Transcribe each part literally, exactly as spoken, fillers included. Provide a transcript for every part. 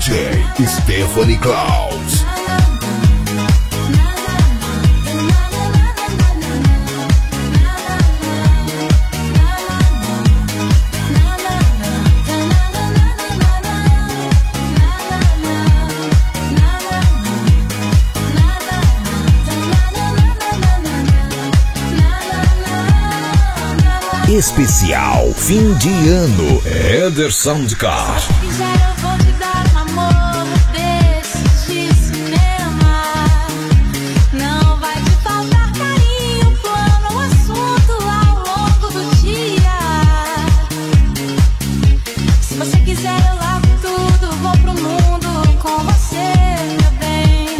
J Stephanie Klaus. Especial fim de ano, Éder Soundcar. Se quiser eu vou te dar um amor desses de cinema. Não vai te faltar carinho, plano, assunto ao longo do dia. Se você quiser eu largo tudo, vou pro mundo com você, meu bem.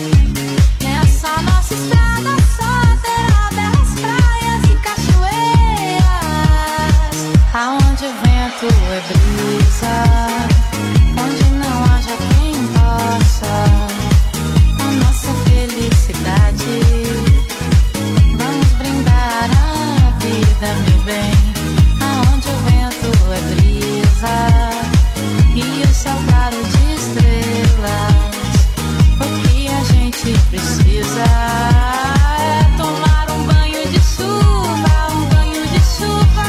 Nessa nossa estrada só terá belas praias e cachoeiras, aonde o vento é brisa, onde não haja quem possa a nossa felicidade. Vamos brindar a vida, meu bem, aonde o vento é brisa e o céu claro de estrelas. O que a gente precisa é tomar um banho de chuva, um banho de chuva.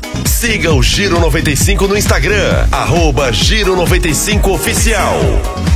Siga o Giro noventa e cinco no Instagram, arroba Giro noventa e cinco Oficial.